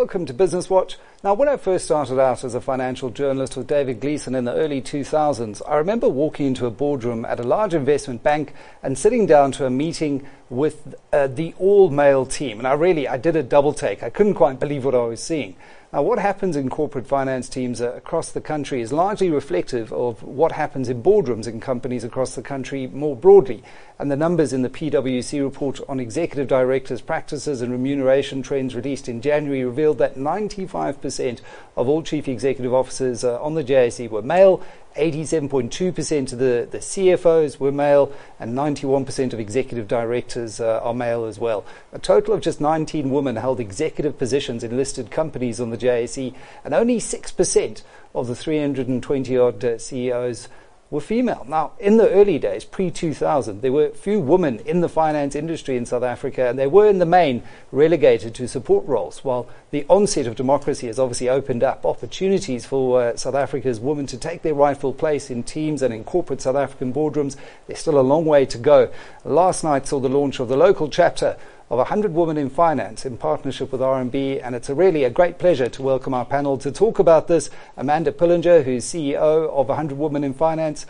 welcome to Business Watch. Now, when I first started out as a financial journalist with David Gleason in the early 2000s, I remember walking into a boardroom at a large investment bank and sitting down to a meeting with the all-male team. And I did a double take. I couldn't quite believe what I was seeing. Now, what happens in corporate finance teams across the country is largely reflective of what happens in boardrooms in companies across the country more broadly. And the numbers in the PwC report on executive directors' practices and remuneration trends released in January revealed that 95% of all chief executive officers on the JSE were male, 87.2% of the CFOs were male, and 91% of executive directors are male as well. A total of just 19 women held executive positions in listed companies on the JSE, and only 6% of the 320-odd CEOs were female. Now, in the early days, pre-2000, there were few women in the finance industry in South Africa, and they were in the main relegated to support roles, while the onset of democracy has obviously opened up opportunities for South Africa's women to take their rightful place in teams and in corporate South African boardrooms. There's still a long way to go. Last night saw the launch of the local chapter of 100 Women in Finance in partnership with RMB, and it's really a great pleasure to welcome our panel to talk about this. Amanda Pillinger, who's CEO of 100 Women in Finance,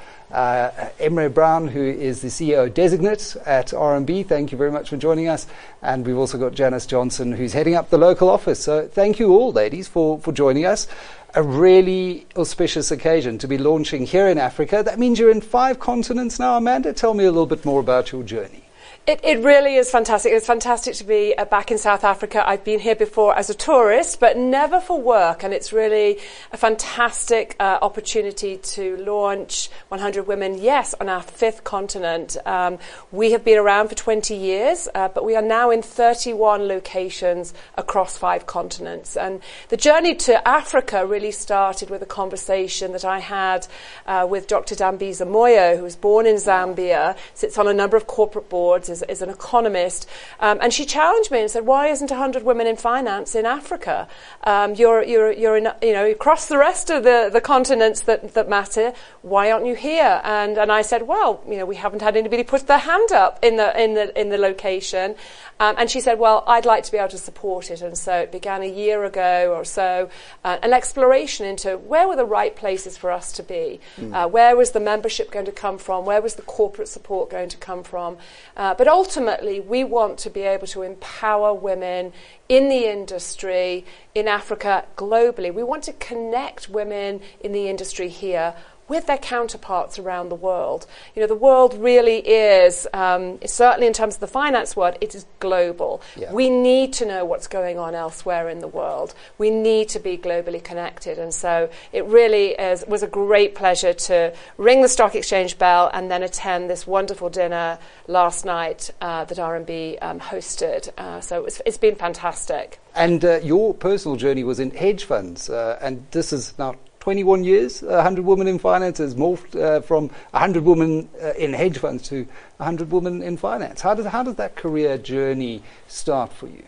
Emre Brown, who is the CEO designate at RMB. Thank you very much for joining us. And we've also got Janice Johnson, who's heading up the local office. So thank you all, ladies, for joining us. A really auspicious occasion to be launching here in Africa. That means you're in 5 continents now. Amanda, tell me a little bit more about your journey. It really is fantastic. It's fantastic to be back in South Africa. I've been here before as a tourist, but never for work. And it's really a fantastic opportunity to launch 100 Women, yes, on our 5th continent. We have been around for 20 years, but we are now in 31 locations across 5 continents. And the journey to Africa really started with a conversation that I had with Dr. Dambisa Moyo, who was born in Zambia, sits on a number of corporate boards, is an economist, and she challenged me and said, "Why isn't 100 Women in Finance in Africa? You're in, across the rest of the continents that matter. Why aren't you here?" And I said, "Well, we haven't had anybody put their hand up in the location." And she said, "Well, I'd like to be able to support it." And so it began a year ago or so, an exploration into where were the right places for us to be. Where was the membership going to come from? Where was the corporate support going to come from? But ultimately, we want to be able to empower women in the industry, in Africa, globally. We want to connect women in the industry here with their counterparts around the world. The world really is, certainly in terms of the finance world, it is global. Yeah. We need to know what's going on elsewhere in the world. We need to be globally connected. And so it really was a great pleasure to ring the stock exchange bell and then attend this wonderful dinner last night that RMB hosted. So it's been fantastic. And your personal journey was in hedge funds, and this is now 21 years, 100 Women in Finance has morphed from 100 Women in hedge funds to 100 Women in Finance. How does that career journey start for you?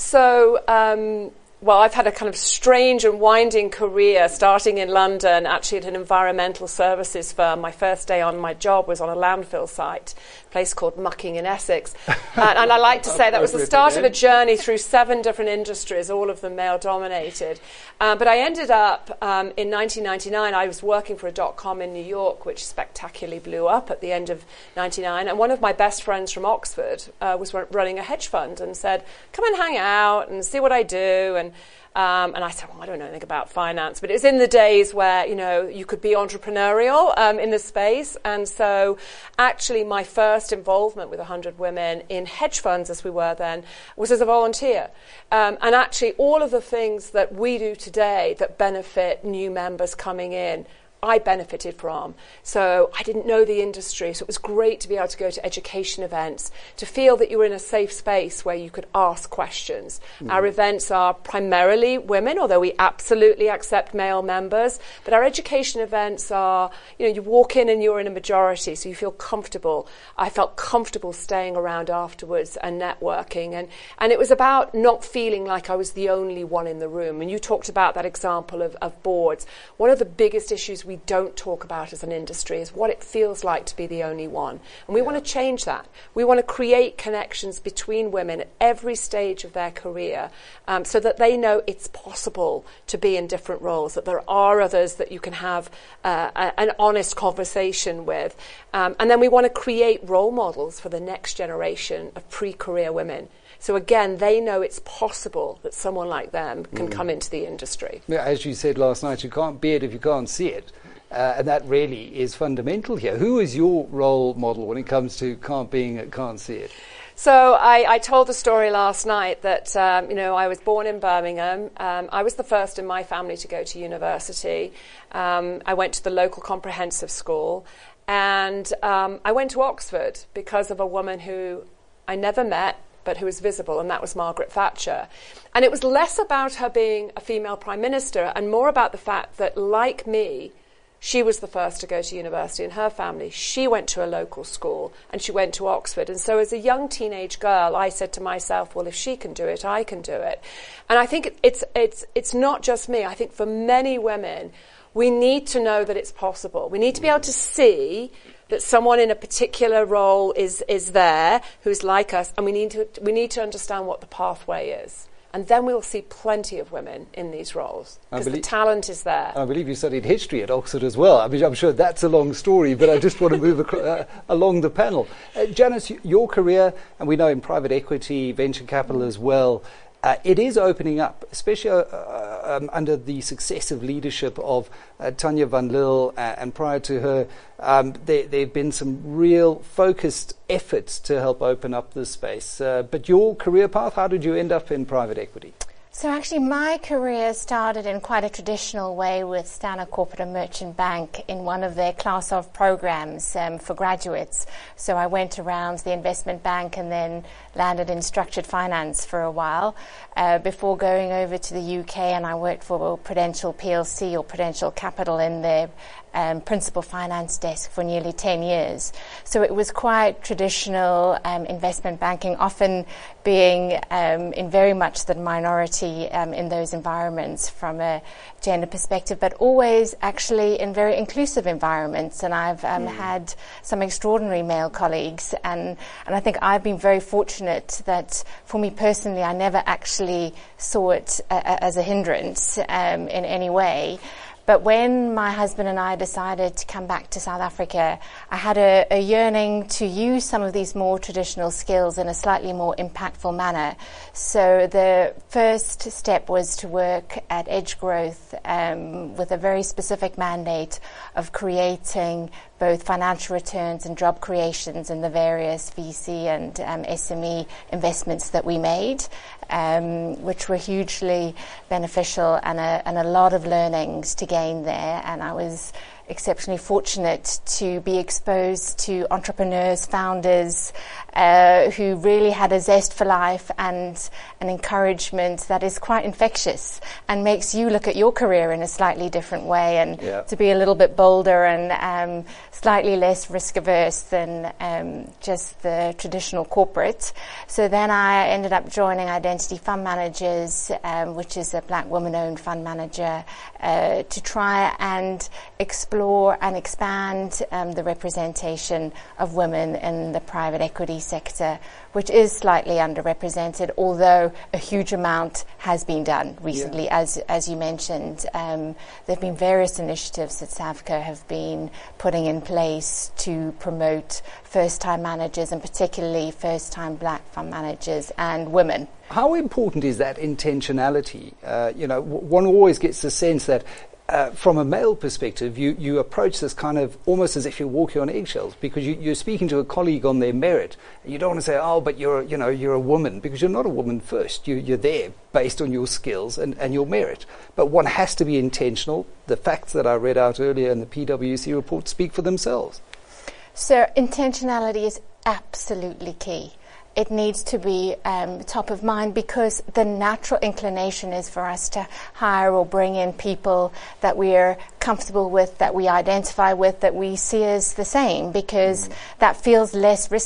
So, well, I've had a kind of strange and winding career, starting in London, actually at an environmental services firm. My first day on my job was on a landfill site, a place called Mucking in Essex. And I like to say that was the start of a journey through 7 different industries, all of them male-dominated. But I ended up, in 1999, I was working for a .com in New York, which spectacularly blew up at the end of 99. And one of my best friends from Oxford was running a hedge fund and said, "Come and hang out and see what I do." And I said, "Well, I don't know anything about finance," but it was in the days where, you could be entrepreneurial in the space. And so actually my first involvement with 100 Women in hedge funds, as we were then, was as a volunteer. And actually all of the things that we do today that benefit new members coming in, I benefited from. So I didn't know the industry, so it was great to be able to go to education events, to feel that you were in a safe space where you could ask questions. Our events are primarily women, although we absolutely accept male members, but our education events are, you walk in and you're in a majority, so you feel comfortable. I felt comfortable staying around afterwards and networking, and it was about not feeling like I was the only one in the room. And you talked about that example of boards. One of the biggest issues we we don't talk about as an industry is what it feels like to be the only one. And we want to change that. We want to create connections between women at every stage of their career, so that they know it's possible to be in different roles, that there are others that you can have an honest conversation with. And then we want to create role models for the next generation of pre-career women. So again, they know it's possible that someone like them can come into the industry. Yeah, as you said last night, you can't be it if you can't see it. And that really is fundamental here. Who is your role model when it comes to being it, can't see it? So I told the story last night that, I was born in Birmingham. I was the first in my family to go to university. I went to the local comprehensive school. And I went to Oxford because of a woman who I never met, but who was visible, and that was Margaret Thatcher. And it was less about her being a female prime minister and more about the fact that, like me, she was the first to go to university in her family. She went to a local school and she went to Oxford. And so as a young teenage girl, I said to myself, well, if she can do it, I can do it. And I think it's not just me. I think for many women, we need to know that it's possible. We need to be able to see that someone in a particular role is there who's like us, and we need to understand what the pathway is. And then we'll see plenty of women in these roles, because the talent is there. I believe you studied history at Oxford as well. I mean, I'm sure that's a long story, but I just want to move along the panel. Janice, your career, and we know in private equity, venture capital as well, it is opening up, especially under the successive leadership of Tanya van Lille, and prior to her, there have been some real focused efforts to help open up this space. But your career path, how did you end up in private equity? So actually my career started in quite a traditional way with Standard Corporate and Merchant Bank in one of their class of programs for graduates. So I went around the investment bank and then landed in structured finance for a while before going over to the UK, and I worked for Prudential PLC or Prudential Capital in their principal finance desk for nearly 10 years. So it was quite traditional investment banking, often being in very much the minority in those environments from a gender perspective, but always actually in very inclusive environments. And I've had some extraordinary male colleagues, and I think I've been very fortunate that for me personally, I never actually saw it as a hindrance in any way. But when my husband and I decided to come back to South Africa, I had a yearning to use some of these more traditional skills in a slightly more impactful manner. So the first step was to work at Edge Growth with a very specific mandate of creating both financial returns and job creations in the various VC and SME investments that we made, which were hugely beneficial, and a lot of learnings to gain there. And I was exceptionally fortunate to be exposed to entrepreneurs, founders who really had a zest for life and an encouragement that is quite infectious and makes you look at your career in a slightly different way, and to be a little bit bolder and slightly less risk averse than just the traditional corporate. So then I ended up joining Identity Fund Managers, which is a black woman-owned fund manager, to try and explore and expand the representation of women in the private equity sector, which is slightly underrepresented, although a huge amount has been done recently, as you mentioned. There have been various initiatives that SAVCO have been putting in place to promote first-time managers, and particularly first-time black fund managers and women. How important is that intentionality? One always gets the sense that from a male perspective, you approach this kind of almost as if you're walking on eggshells, because you're speaking to a colleague on their merit. You don't want to say, oh, but you're a woman, because you're not a woman first. You're there based on your skills and your merit. But one has to be intentional. The facts that I read out earlier in the PwC report speak for themselves. So intentionality is absolutely key. It needs to be top of mind, because the natural inclination is for us to hire or bring in people that we are comfortable with, that we identify with, that we see as the same, because that feels less risky.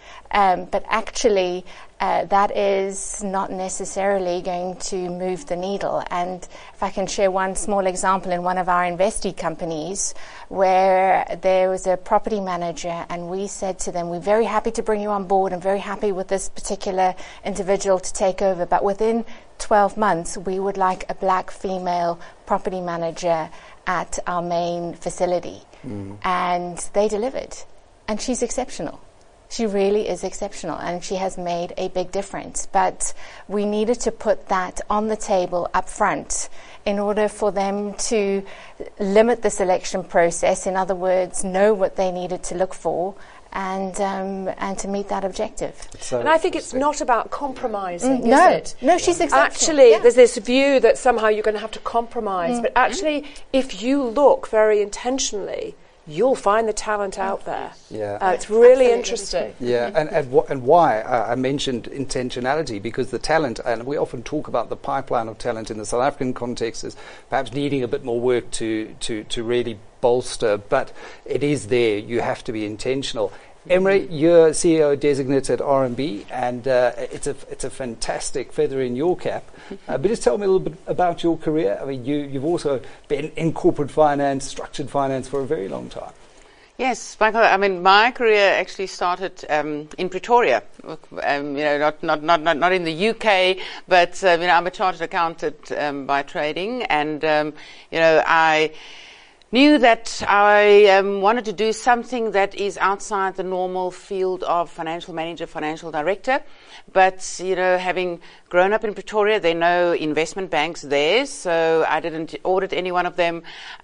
But actually, that is not necessarily going to move the needle. And if I can share one small example in one of our investee companies where there was a property manager and we said to them, we're very happy to bring you on board and very happy with this particular individual to take over, but within 12 months we would like a black female property manager at our main facility. And they delivered. And she's exceptional. She really is exceptional, and she has made a big difference. But we needed to put that on the table up front in order for them to limit the selection process. In other words, know what they needed to look for and to meet that objective. So and I think it's not about compromising, is it? No, she's exceptional. Actually, there's this view that somehow you're going to have to compromise. But actually, if you look very intentionally, you'll find the talent out there. Yeah, it's really interesting. Yeah, and why I mentioned intentionality, because the talent, and we often talk about the pipeline of talent in the South African context as perhaps needing a bit more work to really bolster, but it is there. You have to be intentional. Emre, you're CEO designate at RMB, and it's a fantastic feather in your cap. But just tell me a little bit about your career. I mean, you've also been in corporate finance, structured finance for a very long time. Yes, Michael. I mean, my career actually started in Pretoria. Not in the UK, but I'm a chartered accountant by trading, and I knew that I wanted to do something that is outside the normal field of financial manager, financial director. But, having grown up in Pretoria, there are no investment banks there, so I didn't audit any one of them.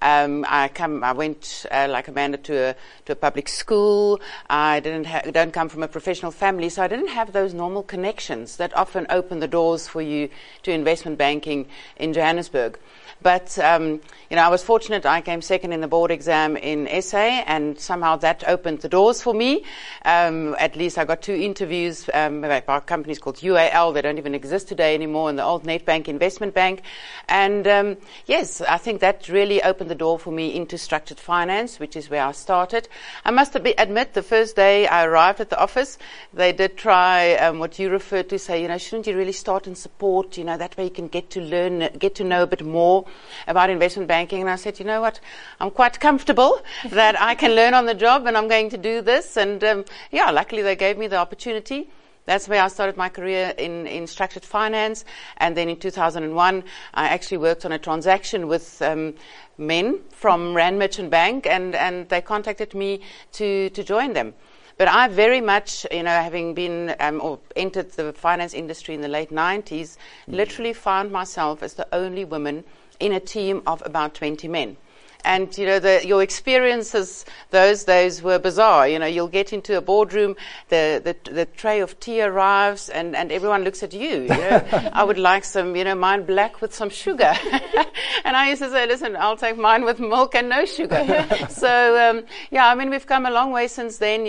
I went like Amanda to a public school. I don't come from a professional family, so I didn't have those normal connections that often open the doors for you to investment banking in Johannesburg. But, I was fortunate. I came second in the board exam in SA, and somehow that opened the doors for me. At least I got 2 interviews by companies called UAL. They don't even exist today anymore, in the old Nedbank Investment Bank. And, yes, I think that really opened the door for me into structured finance, which is where I started. I must admit, the first day I arrived at the office, they did try what you referred to, say, shouldn't you really start in support? That way you can get to know a bit more about investment banking. And I said, you know what, I'm quite comfortable that I can learn on the job, and I'm going to do this. And luckily they gave me the opportunity. That's where I started my career in structured finance. And then in 2001, I actually worked on a transaction with men from Rand Merchant Bank, and they contacted me to join them. But I very much, having been or entered the finance industry in the late 90s, literally found myself as the only woman in a team of about 20 men. And, your experiences those days were bizarre. You'll get into a boardroom, the tray of tea arrives, and everyone looks at you. I would like some, mine black with some sugar. And I used to say, listen, I'll take mine with milk and no sugar. So, we've come a long way since then,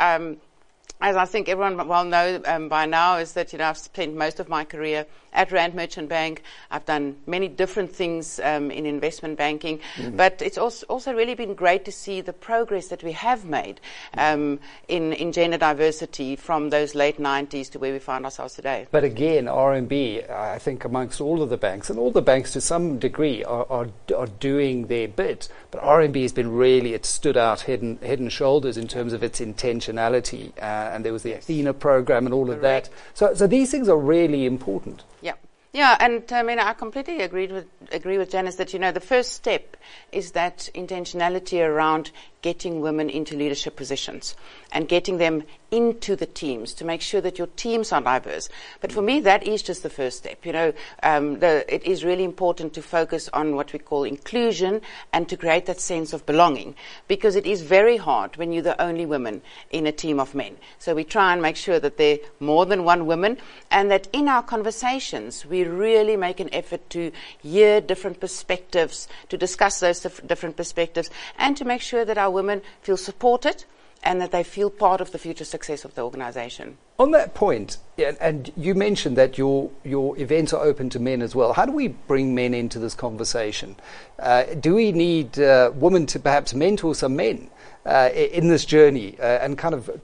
as I think everyone well know by now, is that, I've spent most of my career at Rand Merchant Bank. I've done many different things in investment banking, but it's also really been great to see the progress that we have made in gender diversity from those late 90s to where we find ourselves today. But again, RMB, I think amongst all of the banks, and all the banks to some degree are doing their bit, but RMB has been really, it stood out head and shoulders in terms of its intentionality, and there was the Athena program and all of that. So these things are really important. Yeah, and I completely agree with Janice that, the first step is that intentionality around getting women into leadership positions and getting them into the teams to make sure that your teams are diverse. But for me, that is just the first step. It is really important to focus on what we call inclusion and to create that sense of belonging, because it is very hard when you're the only woman in a team of men. So we try and make sure that there are more than one woman, and that in our conversations we really make an effort to hear different perspectives, to discuss those different perspectives, and to make sure that our women feel supported and that they feel part of the future success of the organization. On that point, and you mentioned that your events are open to men as well. How do we bring men into this conversation? Do we need women to perhaps mentor some men in this journey and kind of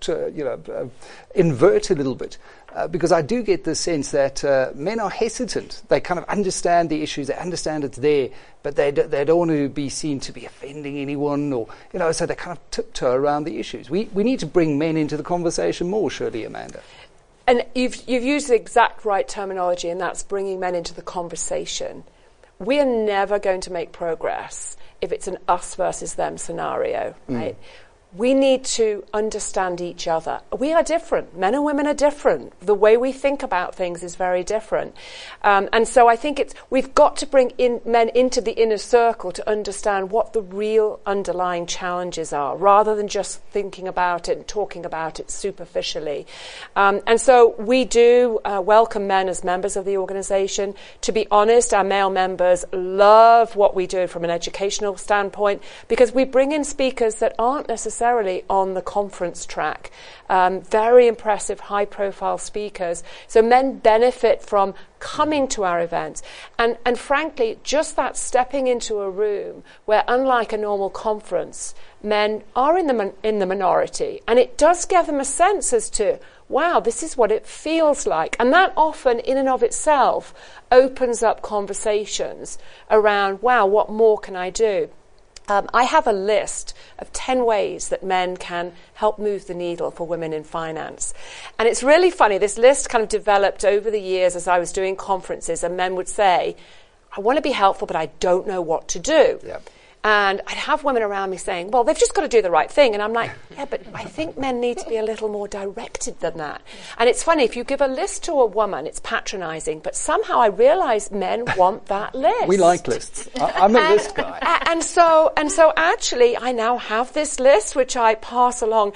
invert a little bit? Because I do get the sense that men are hesitant. They kind of understand the issues, they understand it's there, but they don't want to be seen to be offending anyone, or so they kind of tiptoe around the issues. We need to bring men into the conversation more, surely, Amanda. And you've used the exact right terminology, and that's bringing men into the conversation. We are never going to make progress if it's an us versus them scenario, right? We need to understand each other. We are different. Men and women are different. The way we think about things is very different. And so I think we've got to bring men into the inner circle to understand what the real underlying challenges are, rather than just thinking about it and talking about it superficially. And so we do welcome men as members of the organisation. To be honest, our male members love what we do from an educational standpoint, because we bring in speakers that aren't necessarily on the conference track. Very impressive, high-profile speakers. So men benefit from coming to our events. And frankly, just that stepping into a room where, unlike a normal conference, men are in the minority. And it does give them a sense as to, wow, this is what it feels like. And that often, in and of itself, opens up conversations around, wow, what more can I do? I have a list of 10 ways that men can help move the needle for women in finance. And it's really funny, this list kind of developed over the years as I was doing conferences, and men would say, I want to be helpful, but I don't know what to do. Yep. And I'd have women around me saying, well, they've just got to do the right thing. And I'm like, yeah, but I think men need to be a little more directed than that. And it's funny, if you give a list to a woman, it's patronizing. But somehow I realize men want that list. We like lists. I'm a list guy. And so actually, I now have this list, which I pass along.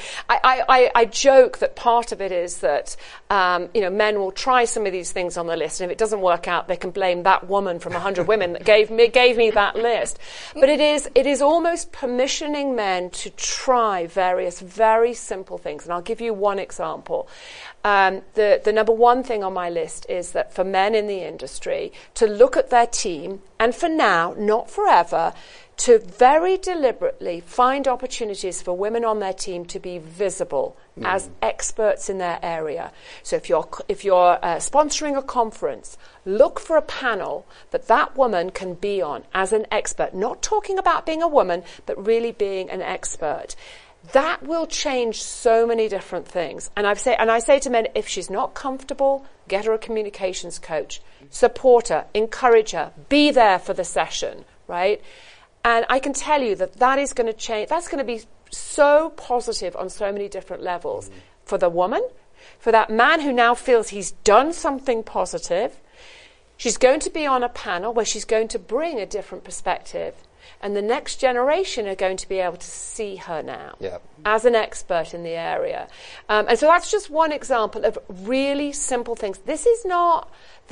I joke that part of it is that, men will try some of these things on the list. And if it doesn't work out, they can blame that woman from 100 women that gave me that list. But it is almost permissioning men to try various very simple things. And I'll give you one example. The number one thing on my list is that for men in the industry to look at their team, and for now, not forever, to very deliberately find opportunities for women on their team to be visible as experts in their area. So if you're sponsoring a conference, look for a panel that woman can be on as an expert, not talking about being a woman, but really being an expert. That will change so many different things. And I say to men, if she's not comfortable, get her a communications coach, support her, encourage her, be there for the session, right? And I can tell you that is going to change. That's going to be so positive on so many different levels. For the woman, for that man who now feels he's done something positive. She's going to be on a panel where she's going to bring a different perspective. And the next generation are going to be able to see her now as an expert in the area. And so that's just one example of really simple things. There is no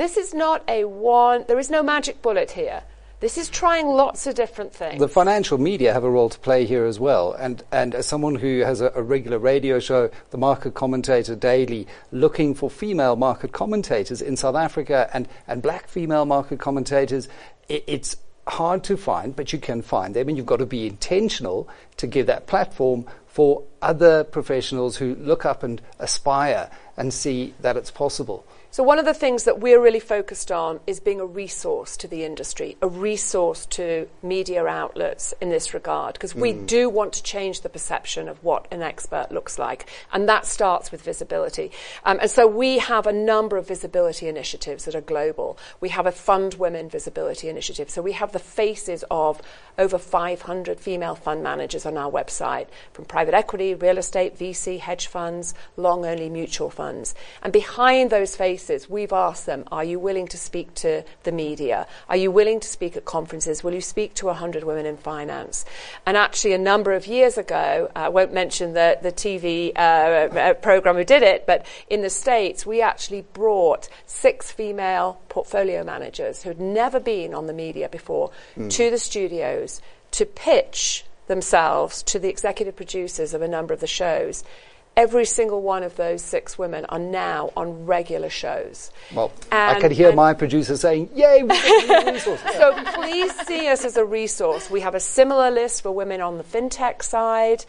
magic bullet here. This is trying lots of different things. The financial media have a role to play here as well. And as someone who has a regular radio show, The Market Commentator Daily, looking for female market commentators in South Africa and black female market commentators, it's hard to find, but you can find them, and you've got to be intentional to give that platform for other professionals who look up and aspire and see that it's possible. So one of the things that we're really focused on is being a resource to the industry, a resource to media outlets in this regard, because we do want to change the perception of what an expert looks like, and that starts with visibility. And so we have a number of visibility initiatives that are global. We have a Fund Women Visibility Initiative, so we have the faces of over 500 female fund managers on our website, from private equity, real estate, VC, hedge funds, long-only mutual funds. And behind those faces, we've asked them, are you willing to speak to the media? Are you willing to speak at conferences? Will you speak to 100 women in finance? And actually, a number of years ago, I won't mention the TV program who did it, but in the States, we actually brought 6 female portfolio managers who had never been on the media before to the studios to pitch themselves to the executive producers of a number of the shows. Every single one of those 6 women are now on regular shows. Well, I could hear my producer saying, yay, we've got a resource. So please see us as a resource. We have a similar list for women on the fintech side.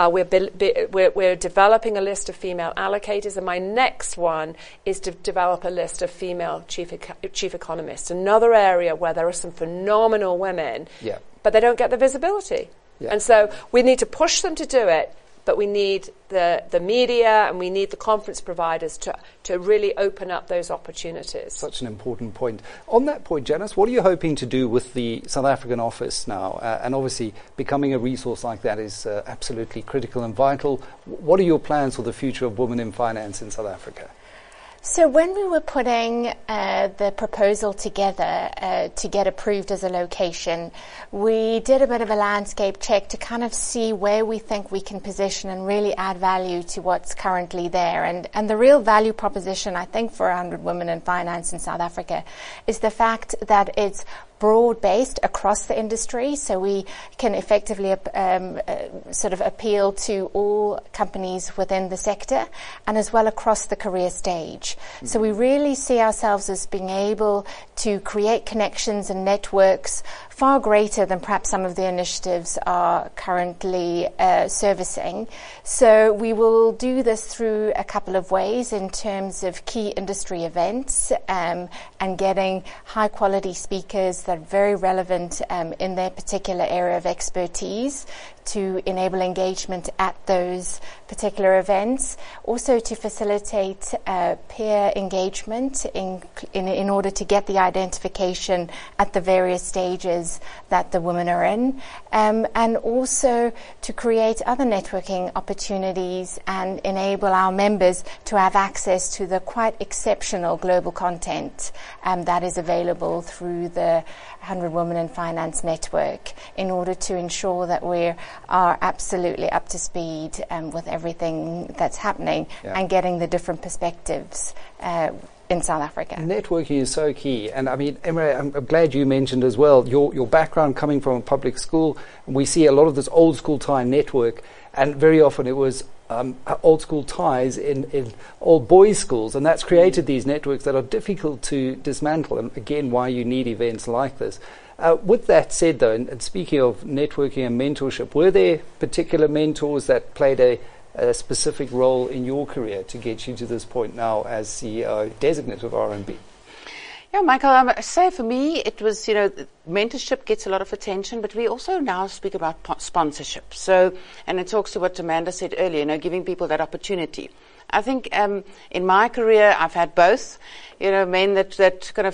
We're developing a list of female allocators, and my next one is to develop a list of female chief economists, another area where there are some phenomenal women, but they don't get the visibility. Yeah. And so we need to push them to do it, but we need the media and we need the conference providers to really open up those opportunities. Such an important point. On that point, Janice, what are you hoping to do with the South African office now? And obviously, becoming a resource like that is absolutely critical and vital. What are your plans for the future of women in finance in South Africa? So when we were putting the proposal together to get approved as a location, we did a bit of a landscape check to kind of see where we think we can position and really add value to what's currently there. And the real value proposition, I think, for 100 Women in Finance in South Africa is the fact that it's broad-based across the industry, so we can effectively sort of appeal to all companies within the sector and as well across the career stage. Mm-hmm. So we really see ourselves as being able to create connections and networks far greater than perhaps some of the initiatives are currently servicing. So we will do this through a couple of ways in terms of key industry events and getting high-quality speakers that are very relevant in their particular area of expertise to enable engagement at those particular events. Also to facilitate peer engagement in order to get the identification at the various stages that the women are in, and also to create other networking opportunities and enable our members to have access to the quite exceptional global content that is available through the 100 Women in Finance network in order to ensure that we are absolutely up to speed with everything that's happening and getting the different perspectives in South Africa. Networking is so key. And I mean, Emre, I'm glad you mentioned as well your background coming from a public school. We see a lot of this old school tie network, and very often it was old school ties in old boys' schools, and that's created these networks that are difficult to dismantle, and again, why you need events like this. With that said, though, and speaking of networking and mentorship, were there particular mentors that played a specific role in your career to get you to this point now as CEO designate of RMB? Yeah, Michael, I must say for me, it was, mentorship gets a lot of attention, but we also now speak about sponsorship. So, and it talks to what Amanda said earlier, giving people that opportunity. I think in my career, I've had both, men that kind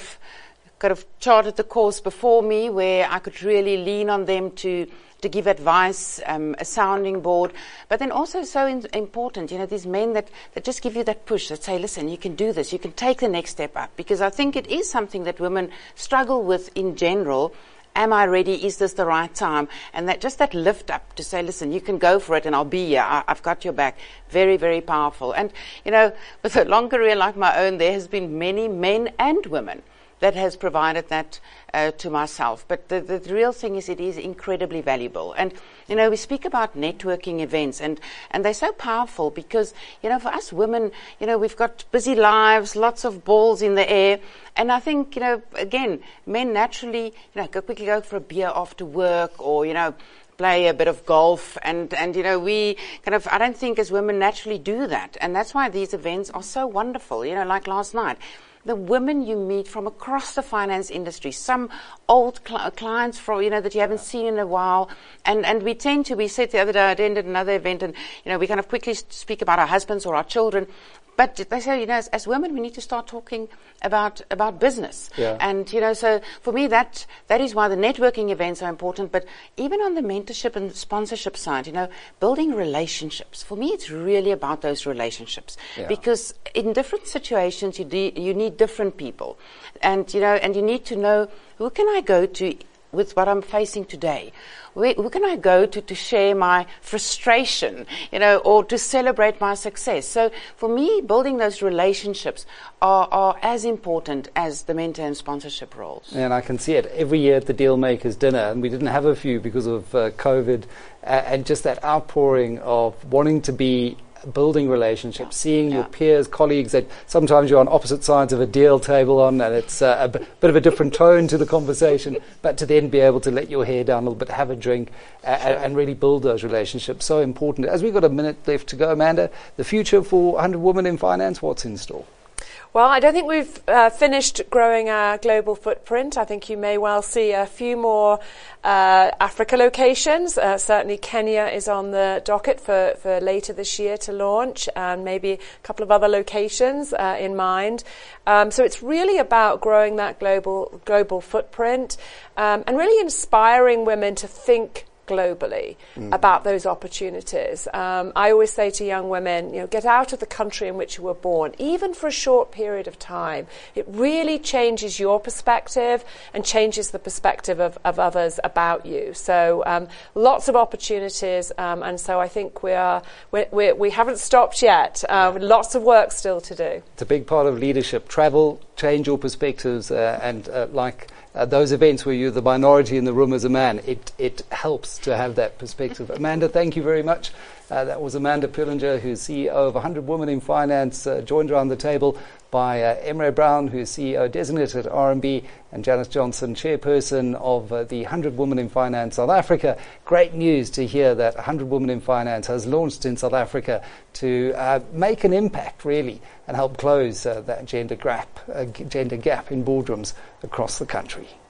of charted the course before me, where I could really lean on them to give advice, a sounding board, but then also so important, these men that just give you that push, that say, listen, you can do this, you can take the next step up, because I think it is something that women struggle with in general. Am I ready? Is this the right time? And that lift up to say, listen, you can go for it and I'll be here. I've got your back. Very, very powerful. And, with a long career like my own, there has been many men and women that has provided that to myself. But the real thing is it is incredibly valuable. And, we speak about networking events, and they're so powerful because, for us women, we've got busy lives, lots of balls in the air. And I think, again, men naturally, quickly go for a beer after work or, play a bit of golf, and we I don't think as women naturally do that. And that's why these events are so wonderful, like last night. The women you meet from across the finance industry, some old clients from, that you haven't seen in a while. And we said the other day, I attended another event, and, we kind of quickly speak about our husbands or our children. But they say, as women, we need to start talking about business. Yeah. And, so for me, that is why the networking events are important. But even on the mentorship and sponsorship side, building relationships. For me, it's really about those relationships. Yeah. Because in different situations, you need different people. And, and you need to know, who can I go to with what I'm facing today? Where can I go to share my frustration, or to celebrate my success? So for me, building those relationships are as important as the mentor and sponsorship roles. And I can see it every year at the Dealmakers dinner, and we didn't have a few because of COVID, and just that outpouring of wanting to be building relationships, seeing your peers, colleagues that sometimes you're on opposite sides of a deal table and it's a bit of a different tone to the conversation, but to then be able to let your hair down a little bit, have a drink, and really build those relationships. So important. As we've got a minute left to go, Amanda, the future for 100 Women in Finance, what's in store? Well, I don't think we've finished growing our global footprint. I think you may well see a few more Africa locations. Certainly Kenya is on the docket for later this year to launch, and maybe a couple of other locations in mind. So it's really about growing that global footprint, and really inspiring women to think globally about those opportunities. I always say to young women, get out of the country in which you were born, even for a short period of time. It really changes your perspective and changes the perspective of others about you. So lots of opportunities, and so I think we haven't stopped yet. Lots of work still to do. It's a big part of leadership. Travel, change your perspectives, and those events where you're the minority in the room as a man, it helps to have that perspective. Amanda, thank you very much. That was Amanda Pullinger, who's CEO of 100 Women in Finance, joined around the table by Emre Brown, who's CEO designated at RMB, and Janice Johnson, chairperson of the 100 Women in Finance South Africa. Great news to hear that 100 Women in Finance has launched in South Africa to make an impact, really, and help close that gender gap in boardrooms across the country.